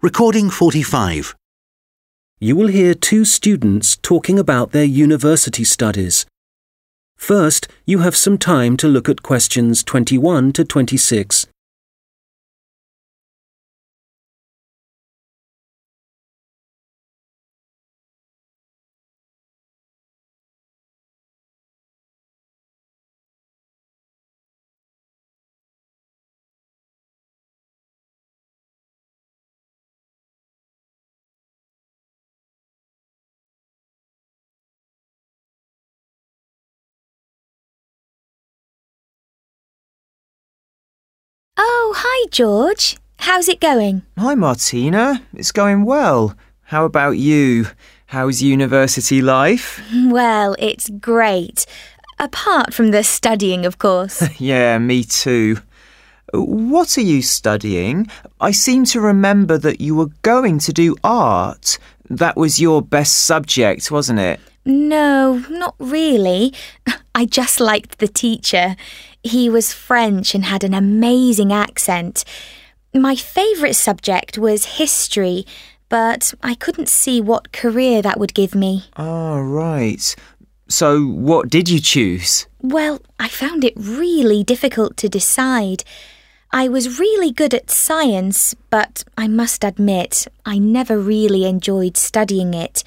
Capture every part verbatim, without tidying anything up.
Recording forty-five. You will hear two students talking about their university studies. First, you have some time to look at questions twenty-one to twenty-six. Oh, hi, George. How's it going? Hi, Martina. It's going well. How about you? How's university life? Well, it's great. Apart from the studying, of course. Yeah, me too. What are you studying? I seem to remember that you were going to do art. That was your best subject, wasn't it? No, not really. I just liked the teacher. He was French and had an amazing accent. My favourite subject was history, but I couldn't see what career that would give me. Oh, right. So what did you choose? Well, I found it really difficult to decide. I was really good at science, but I must admit, I never really enjoyed studying it.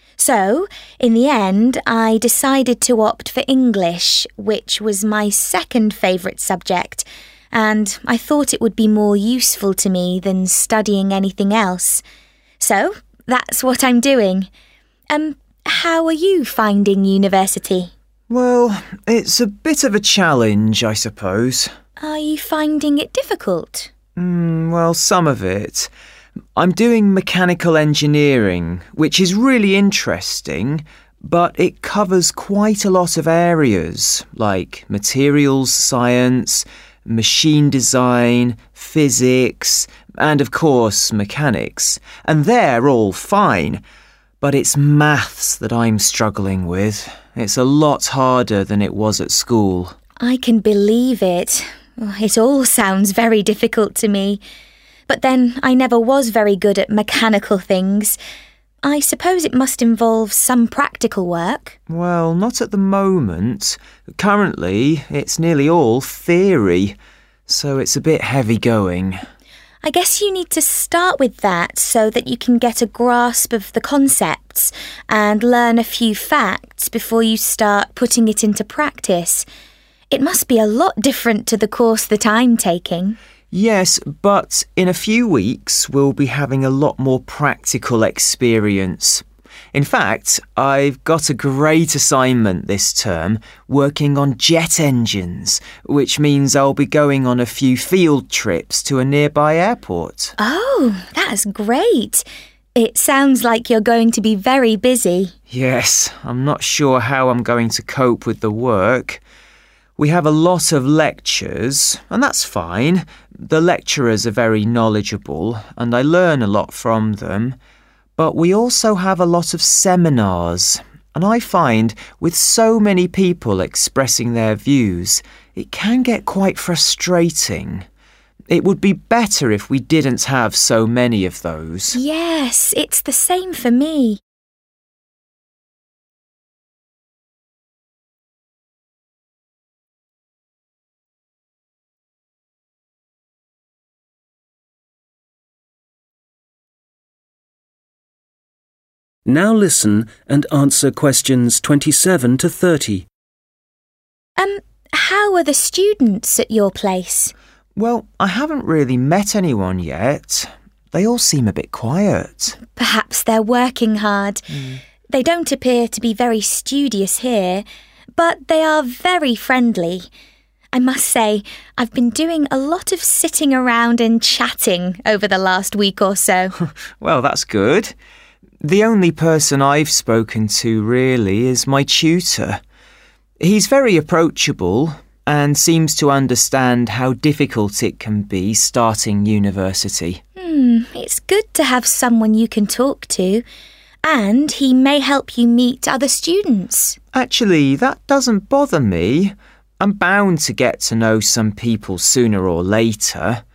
So, in the end, I decided to opt for English, which was my second favourite subject, and I thought it would be more useful to me than studying anything else. So, that's what I'm doing. Um, how are you finding university? Well, it's a bit of a challenge, I suppose. Are you finding it difficult? Mm, well, some of it. I'm doing mechanical engineering, which is really interesting, but it covers quite a lot of areas, like materials science, machine design, physics, and of course mechanics. And they're all fine, but it's maths that I'm struggling with. It's a lot harder than it was at school. I can believe it. It all sounds very difficult to me. But then I never was very good at mechanical things. I suppose it must involve some practical work. Well, not at the moment. Currently, it's nearly all theory, so it's a bit heavy going. I guess you need to start with that so that you can get a grasp of the concepts and learn a few facts before you start putting it into practice. It must be a lot different to the course that I'm taking. Yes, but in a few weeks we'll be having a lot more practical experience. In fact, I've got a great assignment this term working on jet engines, which means I'll be going on a few field trips to a nearby airport. Oh, that's great. It sounds like you're going to be very busy. Yes, I'm not sure how I'm going to cope with the work. We have a lot of lectures, and that's fine. The lecturers are very knowledgeable, and I learn a lot from them. But we also have a lot of seminars, and I find with so many people expressing their views, it can get quite frustrating. It would be better if we didn't have so many of those. Yes, it's the same for me. Now listen and answer questions twenty-seven to thirty. Um, how are the students at your place? Well, I haven't really met anyone yet. They all seem a bit quiet. Perhaps they're working hard. Mm. They don't appear to be very studious here, but they are very friendly. I must say, I've been doing a lot of sitting around and chatting over the last week or so. Well, that's good. The only person I've spoken to really is my tutor. He's very approachable and seems to understand how difficult it can be starting university. Hmm, it's good to have someone you can talk to, and he may help you meet other students. Actually, that doesn't bother me. I'm bound to get to know some people sooner or later.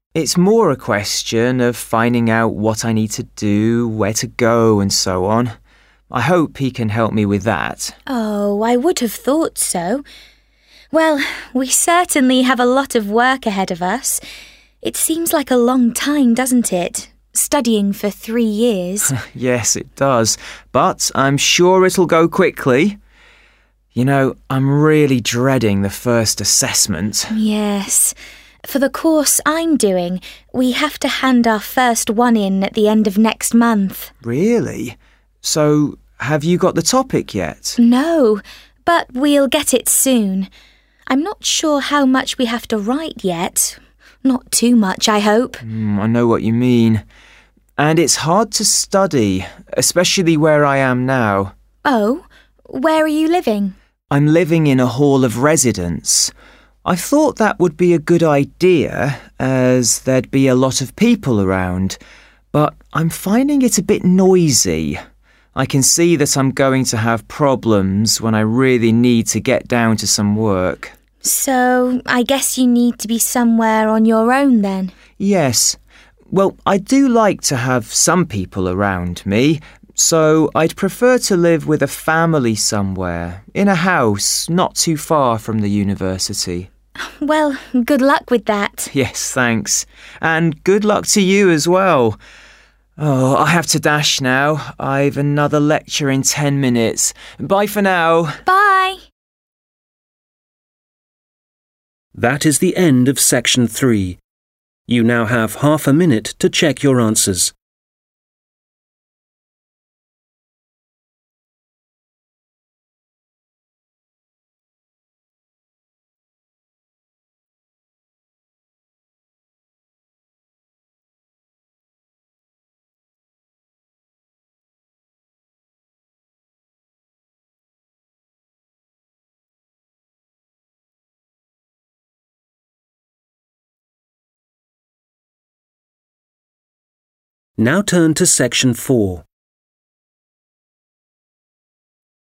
It's more a question of finding out what I need to do, where to go, and so on. I hope he can help me with that. Oh, I would have thought so. Well, we certainly have a lot of work ahead of us. It seems like a long time, doesn't it? Studying for three years. Yes, it does. But I'm sure it'll go quickly. You know, I'm really dreading the first assessment. Yes. For the course I'm doing, we have to hand our first one in at the end of next month. Really? So, have you got the topic yet? No, but we'll get it soon. I'm not sure how much we have to write yet. Not too much, I hope. Mm, I know what you mean. And it's hard to study, especially where I am now. Oh, where are you living? I'm living in a hall of residence. I thought that would be a good idea, as there'd be a lot of people around, but I'm finding it a bit noisy. I can see that I'm going to have problems when I really need to get down to some work. So, I guess you need to be somewhere on your own then? Yes. Well, I do like to have some people around me, so I'd prefer to live with a family somewhere, in a house not too far from the university. Well, good luck with that. Yes, thanks. And good luck to you as well. Oh, I have to dash now. I've another lecture in ten minutes. Bye for now. Bye. That is the end of section three. You now have half a minute to check your answers. Now turn to section four.